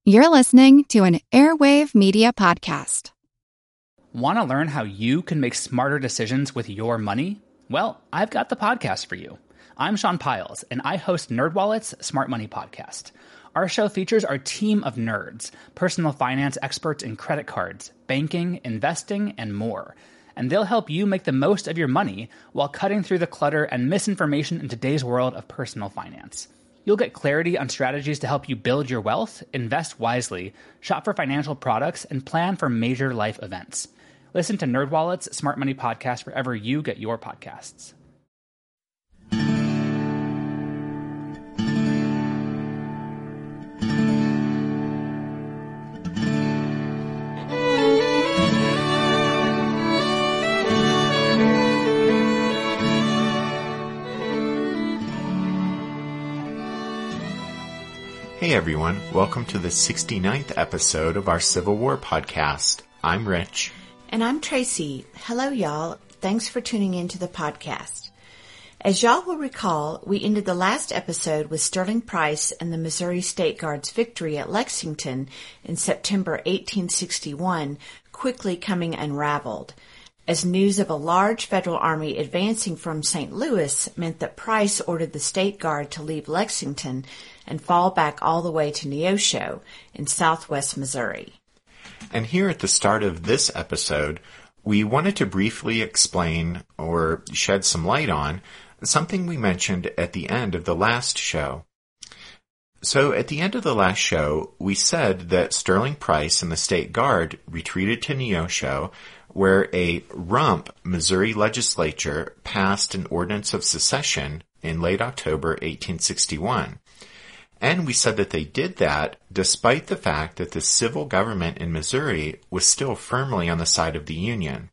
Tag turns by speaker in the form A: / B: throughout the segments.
A: You're listening to an Airwave Media Podcast.
B: Want to learn how you can make smarter decisions with your money? Well, I've got the podcast for you. I'm Sean Piles, and I host NerdWallet's Smart Money Podcast. Our show features our team of nerds, personal finance experts in credit cards, banking, investing, and more. And they'll help you make the most of your money while cutting through the clutter and misinformation in today's world of personal finance. You'll get clarity on strategies to help you build your wealth, invest wisely, shop for financial products, and plan for major life events. Listen to NerdWallet's Smart Money Podcast wherever you get your podcasts.
C: Hey everyone, welcome to the 69th episode of our Civil War podcast. I'm Rich.
D: And I'm Tracy. Hello y'all. Thanks for tuning in to the podcast. As y'all will recall, we ended the last episode with Sterling Price and the Missouri State Guard's victory at Lexington in September 1861 quickly coming unraveled, as news of a large federal army advancing from St. Louis meant that Price ordered the State Guard to leave Lexington and fall back all the way to Neosho in southwest Missouri.
C: And here at the start of this episode, we wanted to briefly explain or shed some light on something we mentioned at the end of the last show. So at the end of the last show, we said that Sterling Price and the State Guard retreated to Neosho, where a rump Missouri legislature passed an ordinance of secession in late October 1861. And we said that they did that despite the fact that the civil government in Missouri was still firmly on the side of the Union.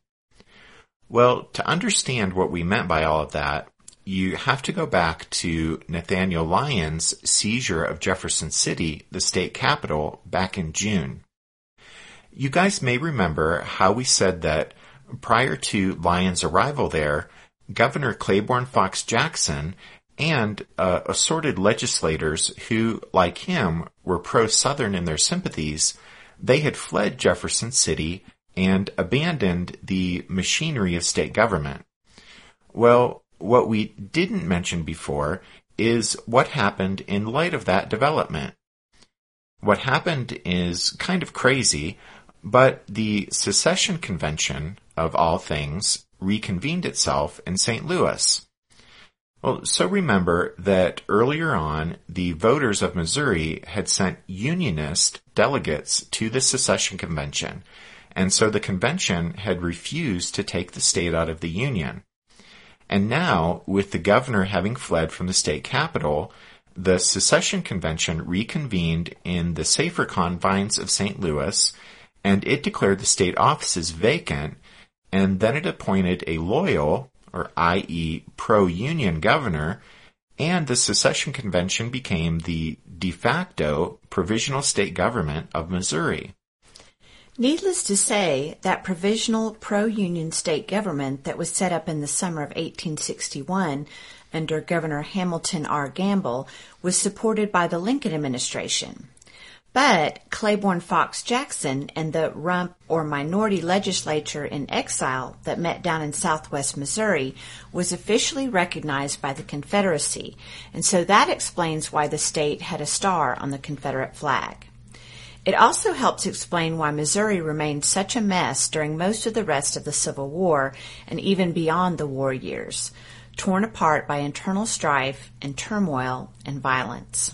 C: Well, to understand what we meant by all of that, you have to go back to Nathaniel Lyons' seizure of Jefferson City, the state capital, back in June. You guys may remember how we said that prior to Lyons' arrival there, Governor Claiborne Fox Jackson and assorted legislators who, like him, were pro-Southern in their sympathies, they had fled Jefferson City and abandoned the machinery of state government. Well, what we didn't mention before is what happened in light of that development. What happened is kind of crazy, but the Secession Convention, of all things, reconvened itself in St. Louis. Well, so remember that earlier on, the voters of Missouri had sent Unionist delegates to the Secession Convention, and so the convention had refused to take the state out of the Union. And now, with the governor having fled from the state capital, the Secession Convention reconvened in the safer confines of St. Louis, and it declared the state offices vacant, and then it appointed a loyal, or i.e. pro-union governor, and the Secession Convention became the de facto provisional state government of Missouri.
D: Needless to say, that provisional pro-union state government that was set up in the summer of 1861 under Governor Hamilton R. Gamble was supported by the Lincoln administration. But Claiborne Fox Jackson and the rump or minority legislature in exile that met down in southwest Missouri was officially recognized by the Confederacy, and so that explains why the state had a star on the Confederate flag. It also helps explain why Missouri remained such a mess during most of the rest of the Civil War and even beyond the war years, torn apart by internal strife and turmoil and violence.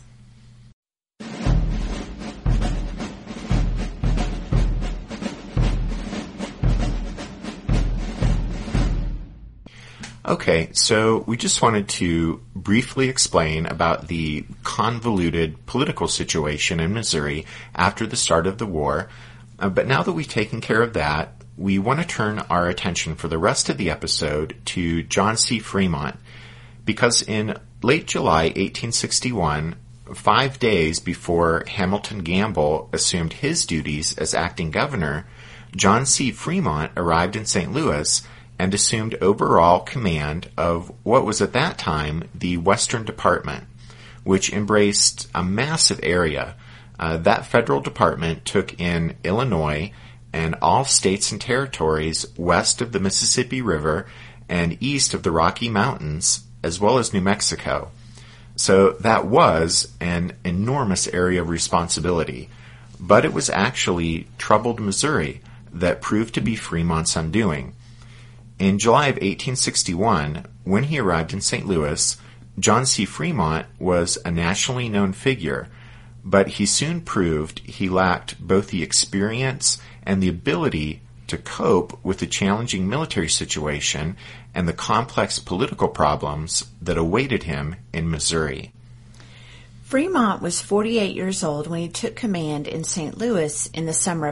C: Okay, so we just wanted to briefly explain about the convoluted political situation in Missouri after the start of the war. But now that we've taken care of that, we want to turn our attention for the rest of the episode to John C. Fremont, because in late July 1861, 5 days before Hamilton Gamble assumed his duties as acting governor, John C. Fremont arrived in St. Louis and assumed overall command of what was at that time the Western Department, which embraced a massive area, That federal department took in Illinois and all states and territories west of the Mississippi River and east of the Rocky Mountains, as well as New Mexico. So that was an enormous area of responsibility, but it was actually troubled Missouri that proved to be Fremont's undoing. In July of 1861, when he arrived in St. Louis, John C. Fremont was a nationally known figure, but he soon proved he lacked both the experience and the ability to cope with the challenging military situation and the complex political problems that awaited him in Missouri.
D: Fremont was 48 years old when he took command in St. Louis in the summer of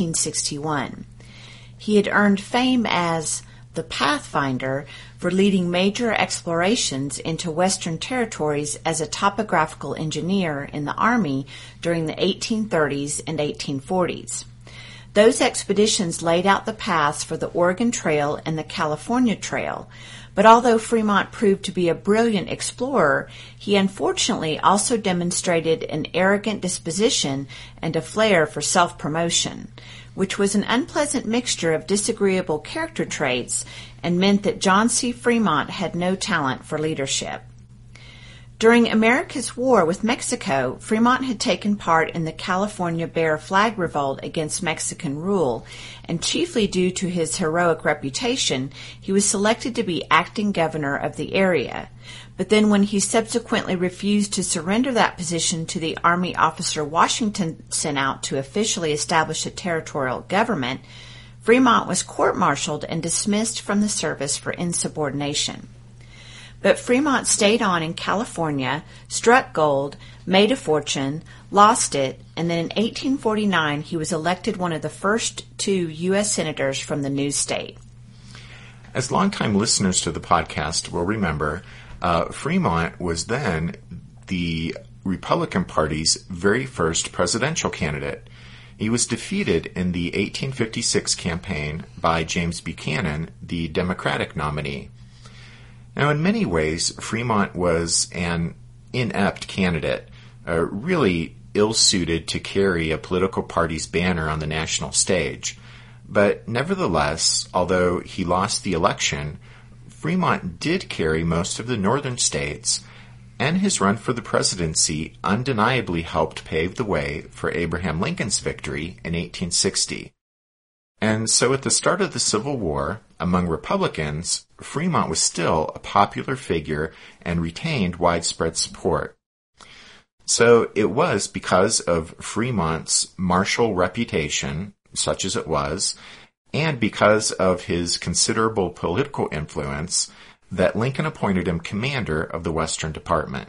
D: 1861. He had earned fame as the Pathfinder for leading major explorations into Western territories as a topographical engineer in the Army during the 1830s and 1840s. Those expeditions laid out the paths for the Oregon Trail and the California Trail, but although Fremont proved to be a brilliant explorer, he unfortunately also demonstrated an arrogant disposition and a flair for self-promotion, which was an unpleasant mixture of disagreeable character traits and meant that John C. Fremont had no talent for leadership. During America's war with Mexico, Fremont had taken part in the California Bear Flag Revolt against Mexican rule, and chiefly due to his heroic reputation, he was selected to be acting governor of the area. But then when he subsequently refused to surrender that position to the Army officer Washington sent out to officially establish a territorial government, Fremont was court-martialed and dismissed from the service for insubordination. But Fremont stayed on in California, struck gold, made a fortune, lost it, and then in 1849 he was elected one of the first 2 U.S. senators from the new state.
C: As longtime listeners to the podcast will remember, Fremont was then the Republican Party's very first presidential candidate. He was defeated in the 1856 campaign by James Buchanan, the Democratic nominee. Now, in many ways, Fremont was an inept candidate, really ill-suited to carry a political party's banner on the national stage. But nevertheless, although he lost the election, Fremont did carry most of the northern states, and his run for the presidency undeniably helped pave the way for Abraham Lincoln's victory in 1860. And so at the start of the Civil War, among Republicans, Fremont was still a popular figure and retained widespread support. So it was because of Fremont's martial reputation, such as it was, and because of his considerable political influence, that Lincoln appointed him commander of the Western Department.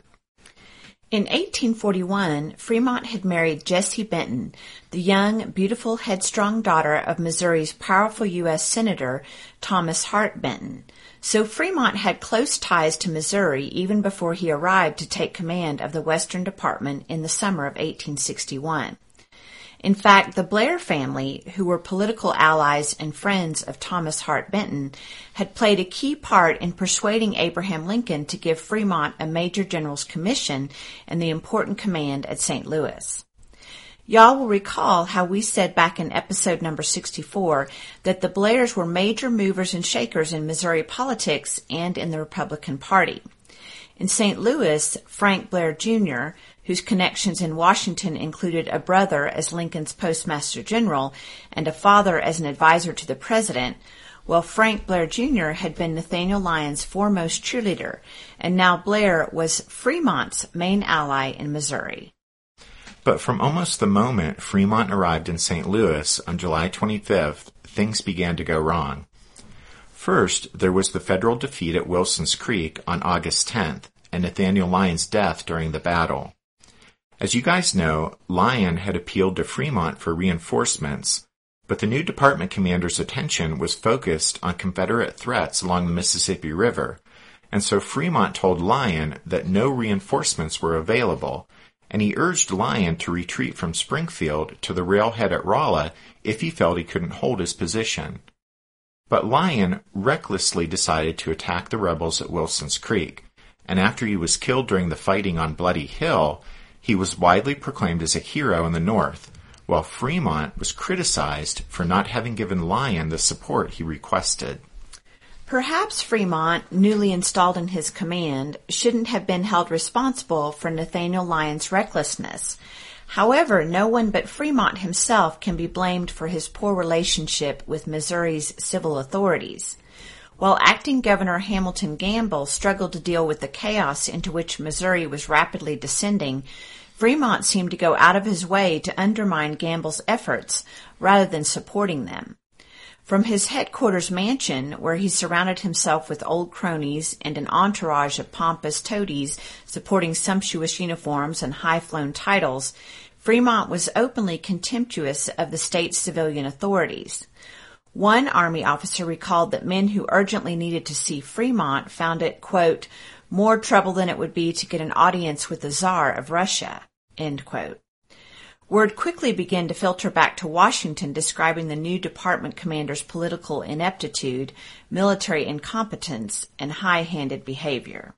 D: In 1841, Fremont had married Jessie Benton, the young, beautiful, headstrong daughter of Missouri's powerful U.S. Senator Thomas Hart Benton. So Fremont had close ties to Missouri even before he arrived to take command of the Western Department in the summer of 1861. In fact, the Blair family, who were political allies and friends of Thomas Hart Benton, had played a key part in persuading Abraham Lincoln to give Fremont a major general's commission and the important command at St. Louis. Y'all will recall how we said back in episode number 64 that the Blairs were major movers and shakers in Missouri politics and in the Republican Party. In St. Louis, Frank Blair, Jr., whose connections in Washington included a brother as Lincoln's postmaster general and a father as an advisor to the president, while Frank Blair, Jr. had been Nathaniel Lyons' foremost cheerleader, and now Blair was Fremont's main ally in Missouri.
C: But from almost the moment Fremont arrived in St. Louis on July 25th, things began to go wrong. First, there was the federal defeat at Wilson's Creek on August 10th, and Nathaniel Lyon's death during the battle. As you guys know, Lyon had appealed to Fremont for reinforcements, but the new department commander's attention was focused on Confederate threats along the Mississippi River, and so Fremont told Lyon that no reinforcements were available, and he urged Lyon to retreat from Springfield to the railhead at Rolla if he felt he couldn't hold his position. But Lyon recklessly decided to attack the rebels at Wilson's Creek, and after he was killed during the fighting on Bloody Hill, He was widely proclaimed as a hero in the North, while Fremont was criticized for not having given Lyon the support he requested.
D: Perhaps Fremont, newly installed in his command, shouldn't have been held responsible for Nathaniel Lyon's recklessness. However, no one but Fremont himself can be blamed for his poor relationship with Missouri's civil authorities. While acting Governor Hamilton Gamble struggled to deal with the chaos into which Missouri was rapidly descending, Fremont seemed to go out of his way to undermine Gamble's efforts rather than supporting them. From his headquarters mansion, where he surrounded himself with old cronies and an entourage of pompous toadies supporting sumptuous uniforms and high-flown titles, Fremont was openly contemptuous of the state's civilian authorities. One Army officer recalled that men who urgently needed to see Fremont found it, quote, more trouble than it would be to get an audience with the Tsar of Russia, end quote. Word quickly began to filter back to Washington describing the new department commander's political ineptitude, military incompetence, and high-handed behavior.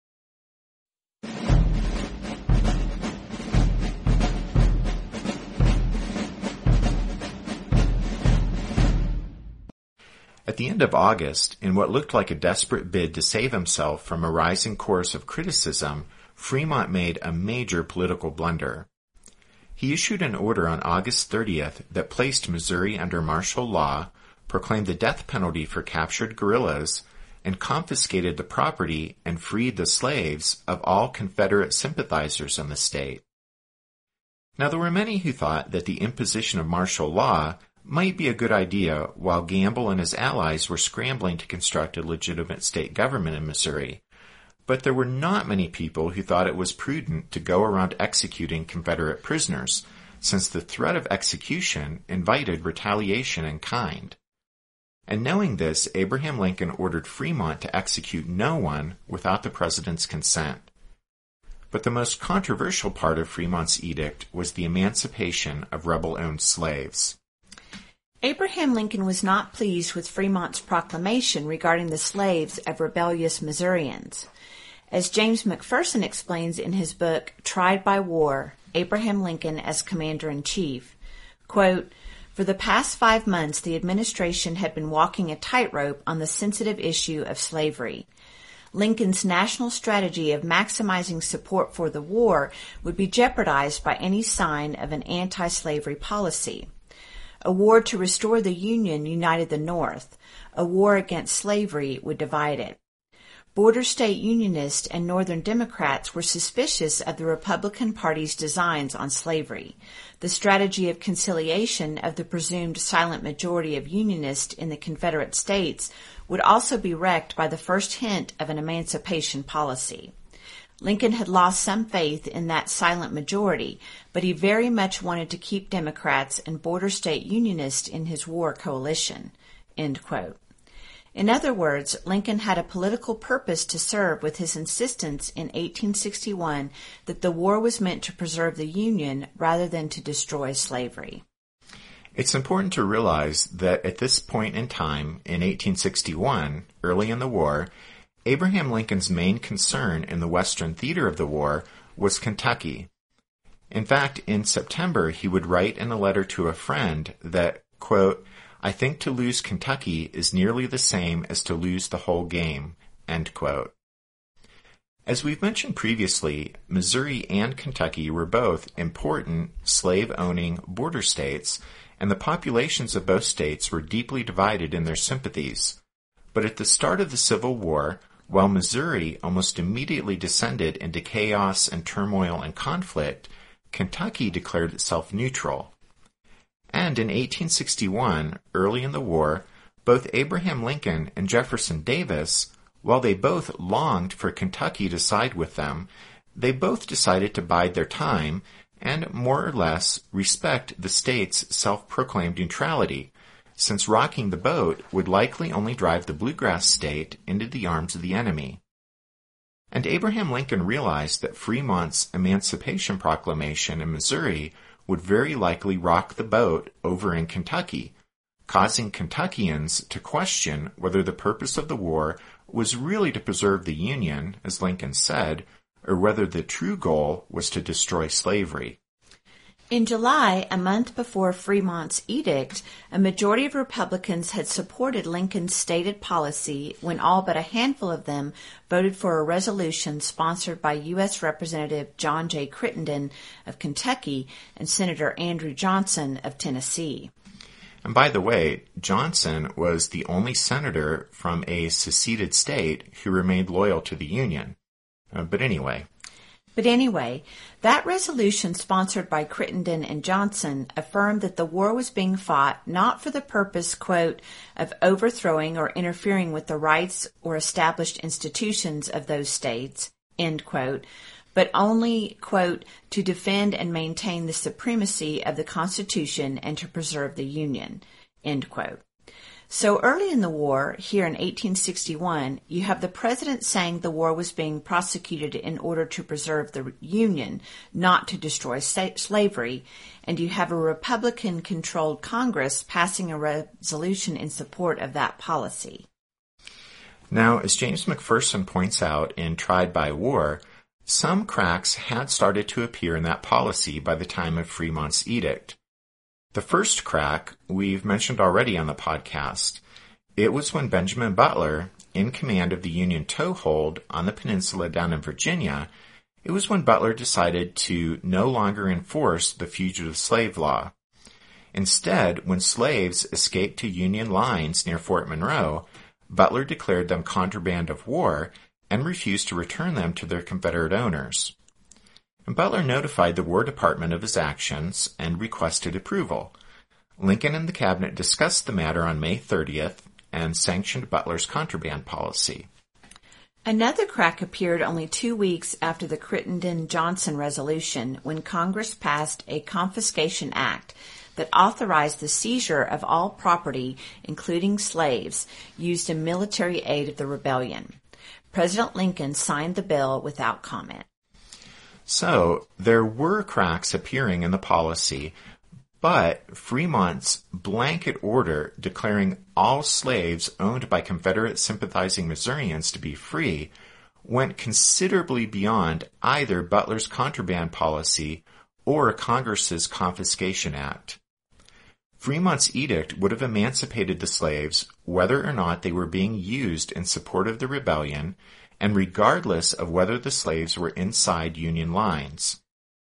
C: At the end of August, in what looked like a desperate bid to save himself from a rising chorus of criticism, Fremont made a major political blunder. He issued an order on August 30th that placed Missouri under martial law, proclaimed the death penalty for captured guerrillas, and confiscated the property and freed the slaves of all Confederate sympathizers in the state. Now, there were many who thought that the imposition of martial law might be a good idea while Gamble and his allies were scrambling to construct a legitimate state government in Missouri. But there were not many people who thought it was prudent to go around executing Confederate prisoners, since the threat of execution invited retaliation in kind. And knowing this, Abraham Lincoln ordered Fremont to execute no one without the president's consent. But the most controversial part of Fremont's edict was the emancipation of rebel-owned slaves.
D: Abraham Lincoln was not pleased with Fremont's proclamation regarding the slaves of rebellious Missourians. As James McPherson explains in his book, Tried by War, Abraham Lincoln as Commander-in-Chief, quote, for the past 5 months, the administration had been walking a tightrope on the sensitive issue of slavery. Lincoln's national strategy of maximizing support for the war would be jeopardized by any sign of an anti-slavery policy. A war to restore the Union united the North. A war against slavery would divide it. Border state Unionists and Northern Democrats were suspicious of the Republican Party's designs on slavery. The strategy of conciliation of the presumed silent majority of Unionists in the Confederate States would also be wrecked by the first hint of an emancipation policy. Lincoln had lost some faith in that silent majority, but he very much wanted to keep Democrats and border state Unionists in his war coalition, end quote. In other words, Lincoln had a political purpose to serve with his insistence in 1861 that the war was meant to preserve the Union rather than to destroy slavery.
C: It's important to realize that at this point in time, in 1861, early in the war, Abraham Lincoln's main concern in the Western theater of the war was Kentucky. In fact, in September, he would write in a letter to a friend that, quote, I think to lose Kentucky is nearly the same as to lose the whole game, end quote. As we've mentioned previously, Missouri and Kentucky were both important slave-owning border states, and the populations of both states were deeply divided in their sympathies. But at the start of the Civil War, while Missouri almost immediately descended into chaos and turmoil and conflict, Kentucky declared itself neutral. And in 1861, early in the war, both Abraham Lincoln and Jefferson Davis, while they both longed for Kentucky to side with them, they both decided to bide their time and more or less respect the state's self-proclaimed neutrality, since rocking the boat would likely only drive the bluegrass state into the arms of the enemy. And Abraham Lincoln realized that Fremont's Emancipation Proclamation in Missouri would very likely rock the boat over in Kentucky, causing Kentuckians to question whether the purpose of the war was really to preserve the Union, as Lincoln said, or whether the true goal was to destroy slavery.
D: In July, a month before Fremont's edict, a majority of Republicans had supported Lincoln's stated policy when all but a handful of them voted for a resolution sponsored by U.S. Representative John J. Crittenden of Kentucky and Senator Andrew Johnson of Tennessee.
C: And by the way, Johnson was the only senator from a seceded state who remained loyal to the Union. But anyway, that resolution sponsored by Crittenden and Johnson affirmed that the war was being fought not for the purpose, quote, of overthrowing or interfering with the rights or established institutions of those states, end quote, but only, quote, to defend and maintain the supremacy of the Constitution and to preserve the Union, end quote. So early in the war, here in 1861, you have the president saying the war was being prosecuted in order to preserve the Union, not to destroy slavery, and you have a Republican-controlled Congress passing a resolution in support of that policy. Now, as James McPherson points out in Tried by War, some cracks had started to appear in that policy by the time of Fremont's edict. The first crack we've mentioned already on the podcast. It was when Benjamin Butler, in command of the Union toehold on the peninsula down in Virginia, it was when Butler decided to no longer enforce the fugitive slave law. Instead, when slaves escaped to Union lines near Fort Monroe, Butler declared them contraband of war and refused to return them to their Confederate owners. And Butler notified the War Department of his actions and requested approval. Lincoln and the cabinet discussed the matter on May 30th and sanctioned Butler's contraband policy.
D: Another crack appeared only 2 weeks after the Crittenden-Johnson resolution when Congress passed a Confiscation Act that authorized the seizure of all property, including slaves, used in military aid of the rebellion. President Lincoln signed the bill without comment.
C: So, there were cracks appearing in the policy, but Fremont's blanket order declaring all slaves owned by Confederate sympathizing Missourians to be free went considerably beyond either Butler's contraband policy or Congress's Confiscation Act. Fremont's edict would have emancipated the slaves whether or not they were being used in support of the rebellion, and regardless of whether the slaves were inside Union lines.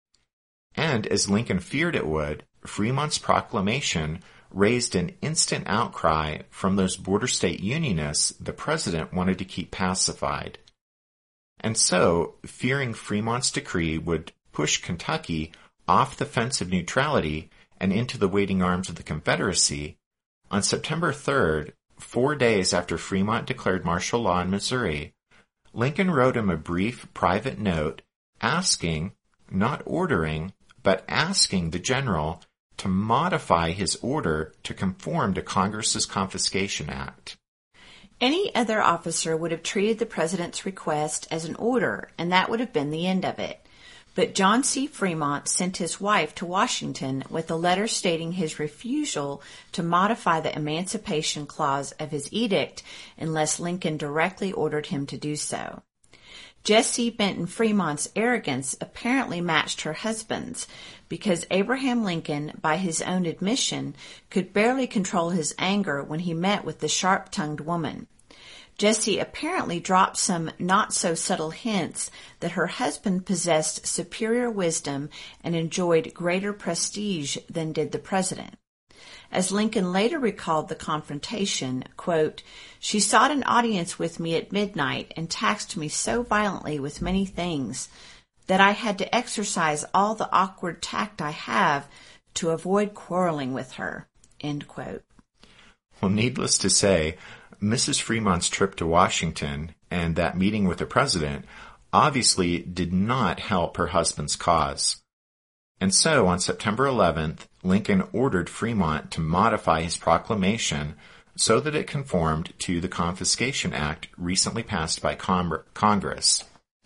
C: And as Lincoln feared it would, Fremont's proclamation raised an instant outcry from those border state Unionists the president wanted to keep pacified. And so, fearing Fremont's decree would push Kentucky off the fence of neutrality and into the waiting arms of the Confederacy, on September 3rd, 4 days after Fremont declared martial law in Missouri, Lincoln wrote him a brief private note asking, not ordering, but asking the general to modify his order to conform to Congress's Confiscation Act.
D: Any other officer would have treated the president's request as an order, and that would have been the end of it. But John C. Fremont sent his wife to Washington with a letter stating his refusal to modify the Emancipation Clause of his edict unless Lincoln directly ordered him to do so. Jessie Benton Fremont's arrogance apparently matched her husband's, because Abraham Lincoln, by his own admission, could barely control his anger when he met with the sharp-tongued woman. Jessie apparently dropped some not-so-subtle hints that her husband possessed superior wisdom and enjoyed greater prestige than did the president. As Lincoln later recalled the confrontation, quote, "She sought an audience with me at midnight and taxed me so violently with many things that I had to exercise all the awkward tact I have to avoid quarreling with her," end quote.
C: Well, needless to say, Mrs. Fremont's trip to Washington and that meeting with the president obviously did not help her husband's cause. And so, on September 11th, Lincoln ordered Fremont to modify his proclamation so that it conformed to the Confiscation Act recently passed by Congress.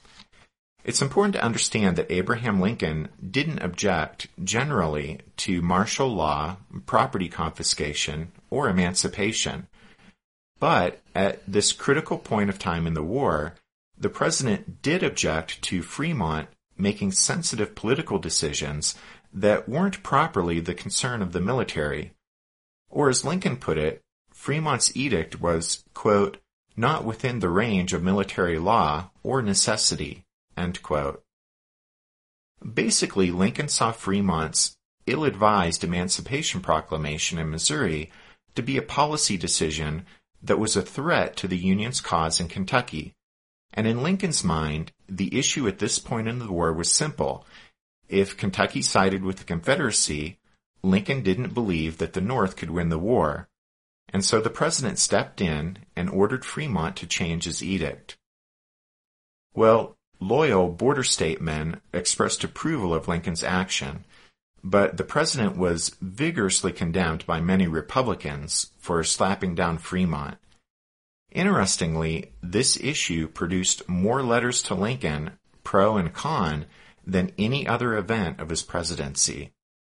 C: It's important to understand that Abraham Lincoln didn't object generally to martial law, property confiscation, or emancipation. But at this critical point of time in the war, The president did object to Fremont making sensitive political decisions that weren't properly the concern of the military. Or as Lincoln put it, Fremont's edict was, quote, not within the range of military law or necessity, end quote. Basically, Lincoln saw Fremont's ill-advised Emancipation Proclamation in Missouri to be a policy decision that was a threat to the Union's cause in Kentucky. And in Lincoln's mind, the issue at this point in the war was simple. If Kentucky sided with the Confederacy, Lincoln didn't believe that the North could win the war. And so the president stepped in and ordered Fremont to change his edict. Well, loyal border state men expressed approval of Lincoln's action, but the president was vigorously condemned by many Republicans for slapping down Fremont. Interestingly, this issue produced more letters to Lincoln, pro and con, than any other event of his presidency.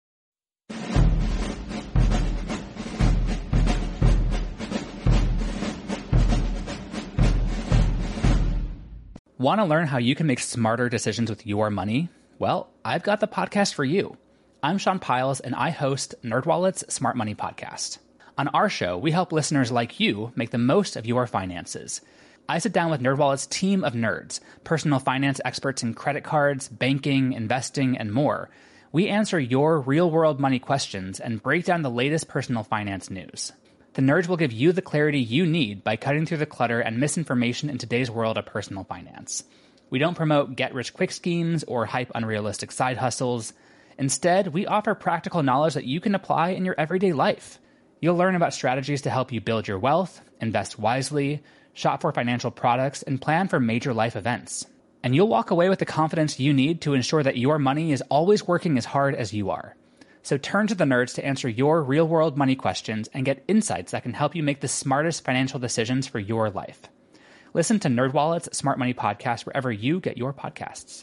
B: Want to learn how you can make smarter decisions with your money? Well, I've got the podcast for you. I'm Sean Piles, and I host NerdWallet's Smart Money Podcast. On our show, we help listeners like you make the most of your finances. I sit down with NerdWallet's team of nerds, personal finance experts in credit cards, banking, investing, and more. We answer your real-world money questions and break down the latest personal finance news. The nerds will give you the clarity you need by cutting through the clutter and misinformation in today's world of personal finance. We don't promote get-rich-quick schemes or hype unrealistic side hustles. Instead, we offer practical knowledge that you can apply in your everyday life. You'll learn about strategies to help you build your wealth, invest wisely, shop for financial products, and plan for major life events. And you'll walk away with the confidence you need to ensure that your money is always working as hard as you are. So turn to the nerds to answer your real-world money questions and get insights that can help you make the smartest financial decisions for your life. Listen to NerdWallet's Smart Money Podcast wherever you get your podcasts.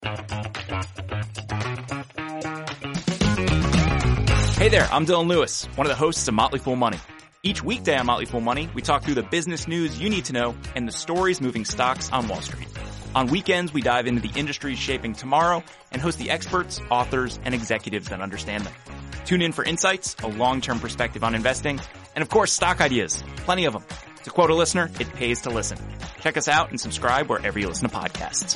E: Hey there, I'm Dylan Lewis, one of the hosts of Motley Fool Money. Each weekday on Motley Fool Money, we talk through the business news you need to know and the stories moving stocks on Wall Street. On weekends, we dive into the industries shaping tomorrow and host the experts, authors, and executives that understand them. Tune in for insights, a long-term perspective on investing, and of course, stock ideas. Plenty of them. To quote a listener, it pays to listen. Check us out and subscribe wherever you listen to podcasts.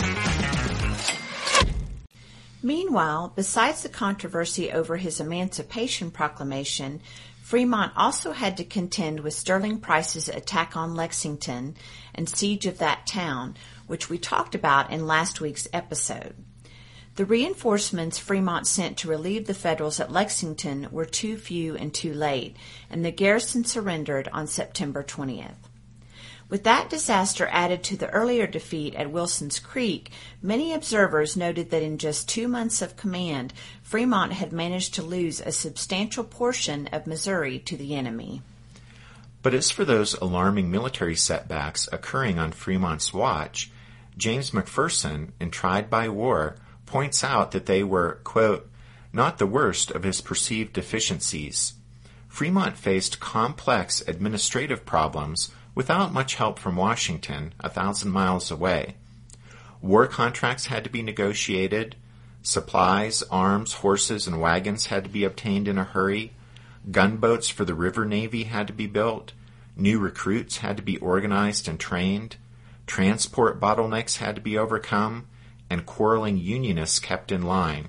D: Meanwhile, besides the controversy over his Emancipation Proclamation, Fremont also had to contend with Sterling Price's attack on Lexington and siege of that town, which we talked about in last week's episode. The reinforcements Fremont sent to relieve the Federals at Lexington were too few and too late, and the garrison surrendered on September 20th. With that disaster added to the earlier defeat at Wilson's Creek, many observers noted that in just 2 months of command, Fremont had managed to lose a substantial portion of Missouri to the enemy.
C: But as for those alarming military setbacks occurring on Fremont's watch, James McPherson, in Tried by War, points out that they were, quote, not the worst of his perceived deficiencies. Fremont faced complex administrative problems without much help from Washington, 1,000 miles away. War contracts had to be negotiated, supplies, arms, horses, and wagons had to be obtained in a hurry, gunboats for the river navy had to be built, new recruits had to be organized and trained, transport bottlenecks had to be overcome, and quarreling Unionists kept in line.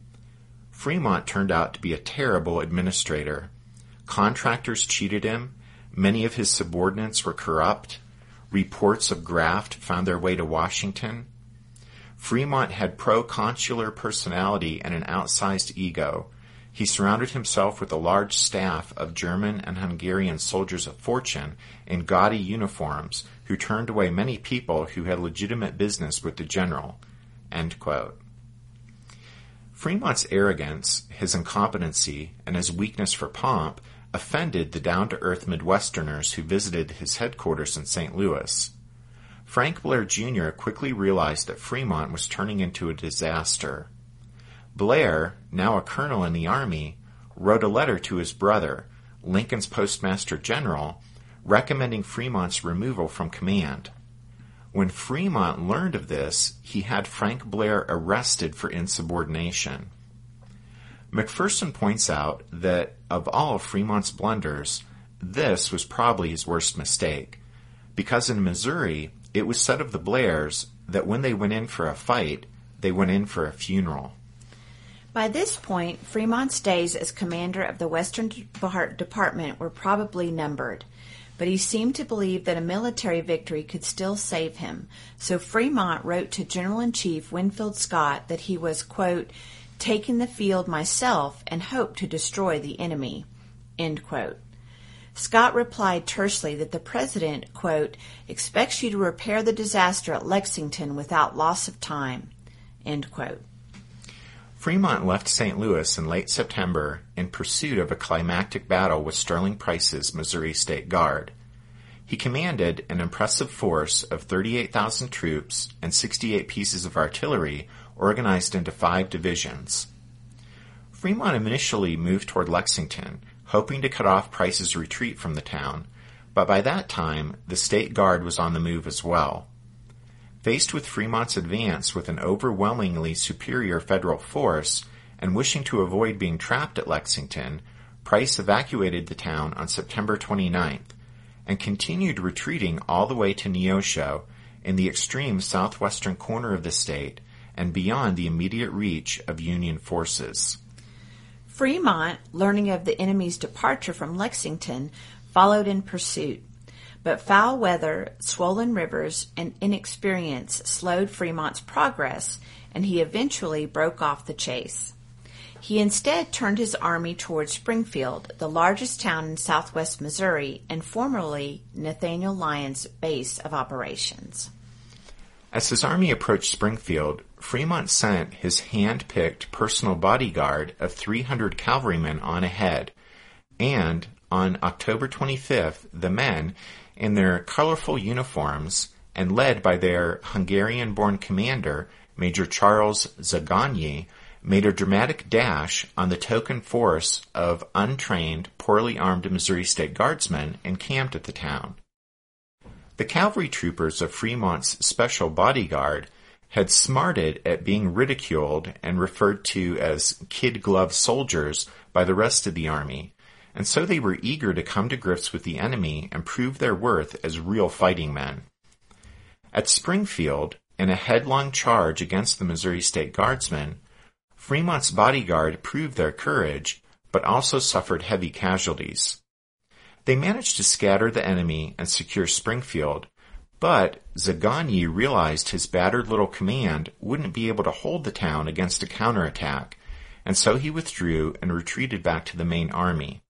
C: Fremont turned out to be a terrible administrator. Contractors cheated him, many of his subordinates were corrupt, reports of graft found their way to Washington. Fremont had pro-consular personality and an outsized ego. He surrounded himself with a large staff of German and Hungarian soldiers of fortune in gaudy uniforms who turned away many people who had legitimate business with the general. End quote. Fremont's arrogance, his incompetency, and his weakness for pomp offended the down-to-earth Midwesterners who visited his headquarters in St. Louis. Frank Blair Jr. quickly realized that Fremont was turning into a disaster. Blair, now a colonel in the Army, wrote a letter to his brother, Lincoln's Postmaster General, recommending Fremont's removal from command. When Fremont learned of this, he had Frank Blair arrested for insubordination. McPherson points out that of all of Fremont's blunders, this was probably his worst mistake, because in Missouri, it was said of the Blairs that when they went in for a fight, they went in for a funeral.
D: By this point, Fremont's days as commander of the Western Department were probably numbered, but he seemed to believe that a military victory could still save him, so Fremont wrote to General-in-Chief Winfield Scott that he was, quote, taking the field myself and hoped to destroy the enemy, end quote. Scott replied tersely that the president, quote, expects you to repair the disaster at Lexington without loss of time, end quote.
C: Fremont left St. Louis in late September in pursuit of a climactic battle with Sterling Price's Missouri State Guard. He commanded an impressive force of 38,000 troops and 68 pieces of artillery organized into 5 divisions. Fremont initially moved toward Lexington, hoping to cut off Price's retreat from the town, but by that time the State Guard was on the move as well. Faced with Fremont's advance with an overwhelmingly superior federal force and wishing to avoid being trapped at Lexington, Price evacuated the town on September 29th and continued retreating all the way to Neosho in the extreme southwestern corner of the state and beyond the immediate reach of Union forces.
D: Fremont, learning of the enemy's departure from Lexington, followed in pursuit. But foul weather, swollen rivers, and inexperience slowed Fremont's progress, and he eventually broke off the chase. He instead turned his army toward Springfield, the largest town in southwest Missouri and formerly Nathaniel Lyon's base of operations.
C: As his army approached Springfield, Fremont sent his hand-picked personal bodyguard of 300 cavalrymen on ahead, and on October 25th, the men, in their colorful uniforms and led by their Hungarian-born commander, Major Charles Zagonyi, made a dramatic dash on the token force of untrained, poorly armed Missouri State Guardsmen encamped at the town. The cavalry troopers of Fremont's special bodyguard had smarted at being ridiculed and referred to as kid-glove soldiers by the rest of the army, and so they were eager to come to grips with the enemy and prove their worth as real fighting men. At Springfield, in a headlong charge against the Missouri State Guardsmen, Fremont's bodyguard proved their courage, but also suffered heavy casualties. They managed to scatter the enemy and secure Springfield, but Zagonyi realized his battered little command wouldn't be able to hold the town against a counterattack, and so he withdrew and retreated back to the main army.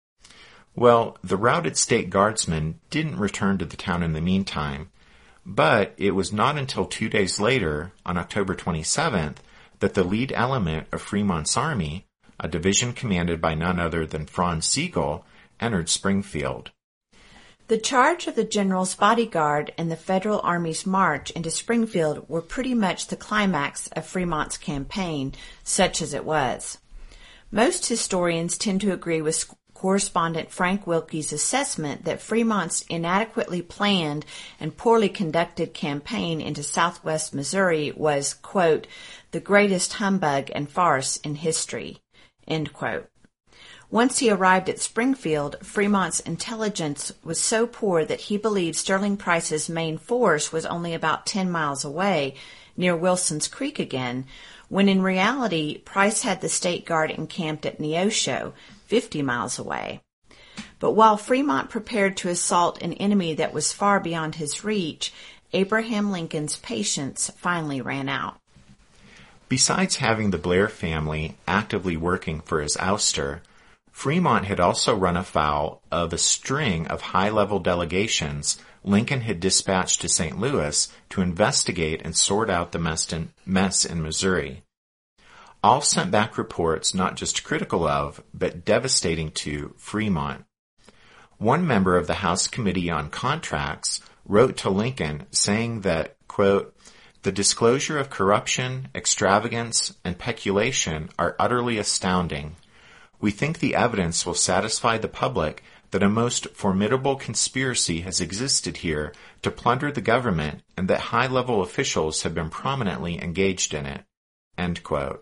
C: Well, the routed State Guardsmen didn't return to the town in the meantime, but it was not until 2 days later, on October 27th, that the lead element of Fremont's army, a division commanded by none other than Franz Sigel, entered Springfield.
D: The charge of the general's bodyguard and the Federal Army's march into Springfield were pretty much the climax of Fremont's campaign, such as it was. Most historians tend to agree with correspondent Frank Wilkie's assessment that Fremont's inadequately planned and poorly conducted campaign into southwest Missouri was, quote, the greatest humbug and farce in history, end quote. Once he arrived at Springfield, Fremont's intelligence was so poor that he believed Sterling Price's main force was only about 10 miles away, near Wilson's Creek again, when in reality Price had the State Guard encamped at Neosho, 50 miles away. But while Fremont prepared to assault an enemy that was far beyond his reach, Abraham Lincoln's patience finally ran out.
C: Besides having the Blair family actively working for his ouster, Fremont had also run afoul of a string of high-level delegations Lincoln had dispatched to St. Louis to investigate and sort out the mess in Missouri. All sent back reports not just critical of, but devastating to, Fremont. One member of the House Committee on Contracts wrote to Lincoln saying that, quote, the disclosure of corruption, extravagance, and peculation are utterly astounding. We think the evidence will satisfy the public that a most formidable conspiracy has existed here to plunder the government and that high-level officials have been prominently engaged in it." End quote.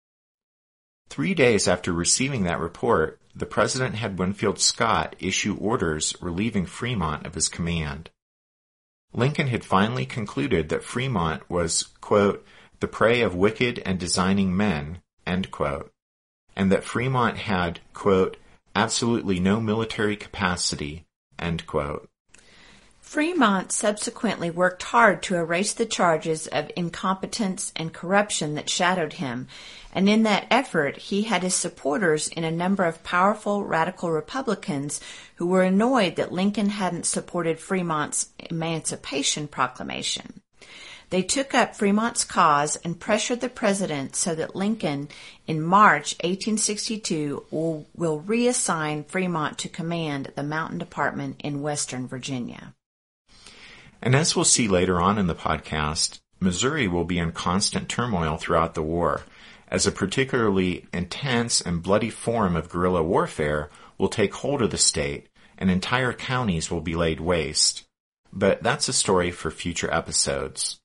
C: 3 days after receiving that report, the president had Winfield Scott issue orders relieving Fremont of his command. Lincoln had finally concluded that Fremont was, quote, "the prey of wicked and designing men," end quote, and that Fremont had, quote, "absolutely no military capacity," end quote.
D: Fremont subsequently worked hard to erase the charges of incompetence and corruption that shadowed him, and in that effort he had his supporters in a number of powerful radical Republicans who were annoyed that Lincoln hadn't supported Fremont's Emancipation Proclamation. They took up Fremont's cause and pressured the president so that Lincoln, in March 1862, will reassign Fremont to command the Mountain Department in Western Virginia.
C: And as we'll see later on in the podcast, Missouri will be in constant turmoil throughout the war, as a particularly intense and bloody form of guerrilla warfare will take hold of the state, and entire counties will be laid waste. But that's a story for future episodes.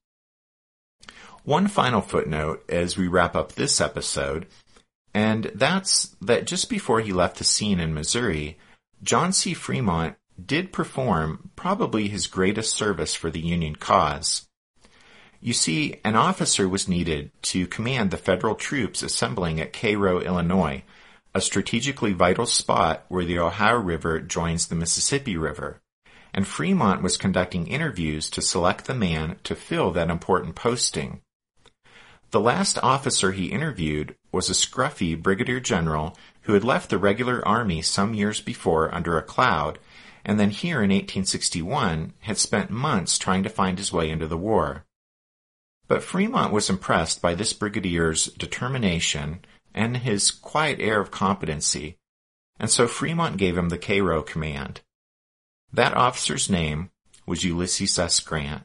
C: One final footnote as we wrap up this episode, and that's that just before he left the scene in Missouri, John C. Fremont did perform probably his greatest service for the Union cause. You see, an officer was needed to command the federal troops assembling at Cairo, Illinois, a strategically vital spot where the Ohio River joins the Mississippi River, and Fremont was conducting interviews to select the man to fill that important posting. The last officer he interviewed was a scruffy brigadier general who had left the regular army some years before under a cloud, and then here in 1861 had spent months trying to find his way into the war. But Fremont was impressed by this brigadier's determination and his quiet air of competency, and so Fremont gave him the Cairo command. That officer's name was Ulysses S. Grant.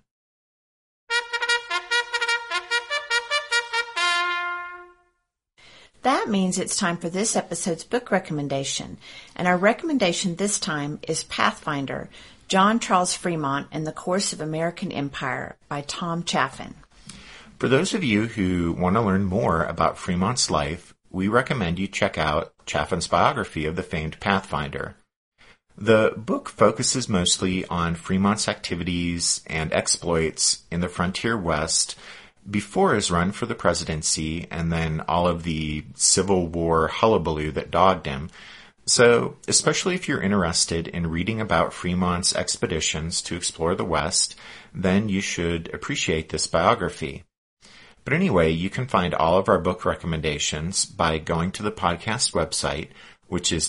D: That means it's time for this episode's book recommendation, and our recommendation this time is Pathfinder, John Charles Fremont and the Course of American Empire by Tom Chaffin.
C: For those of you who want to learn more about Fremont's life, we recommend you check out Chaffin's biography of the famed Pathfinder. The book focuses mostly on Fremont's activities and exploits in the frontier West before his run for the presidency and then all of the Civil War hullabaloo that dogged him. So, especially if you're interested in reading about Fremont's expeditions to explore the West, then you should appreciate this biography. But anyway, you can find all of our book recommendations by going to the podcast website, which is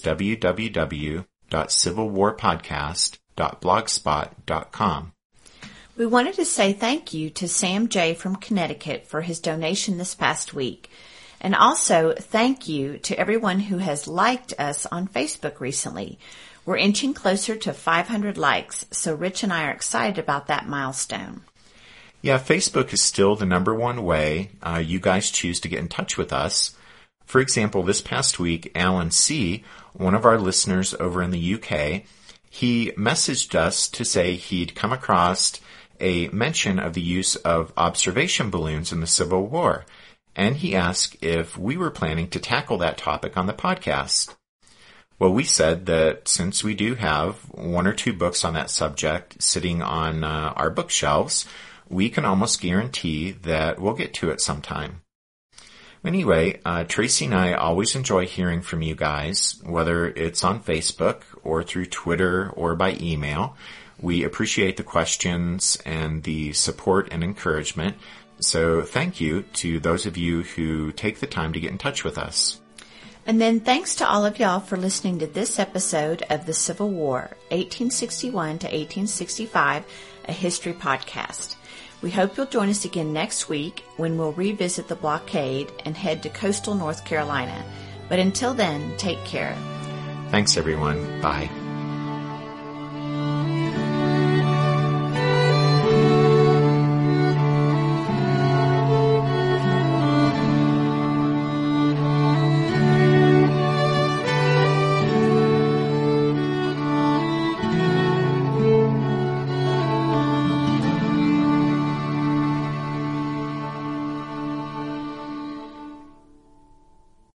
C: www.civilwarpodcast.blogspot.com.
D: We wanted to say thank you to Sam J. from Connecticut for his donation this past week. And also thank you to everyone who has liked us on Facebook recently. We're inching closer to 500 likes, so Rich and I are excited about that milestone.
C: Yeah, Facebook is still the number one way you guys choose to get in touch with us. For example, this past week, Alan C., one of our listeners over in the UK, he messaged us to say he'd come across a mention of the use of observation balloons in the Civil War, and he asked if we were planning to tackle that topic on the podcast. Well, we said that since we do have one or two books on that subject sitting on our bookshelves, we can almost guarantee that we'll get to it sometime. Anyway, Tracy and I always enjoy hearing from you guys, whether it's on Facebook or through Twitter or by email. We appreciate the questions and the support and encouragement. So thank you to those of you who take the time to get in touch with us.
D: And then thanks to all of y'all for listening to this episode of the Civil War, 1861 to 1865, a history podcast. We hope you'll join us again next week when we'll revisit the blockade and head to coastal North Carolina. But until then, take care.
C: Thanks, everyone. Bye.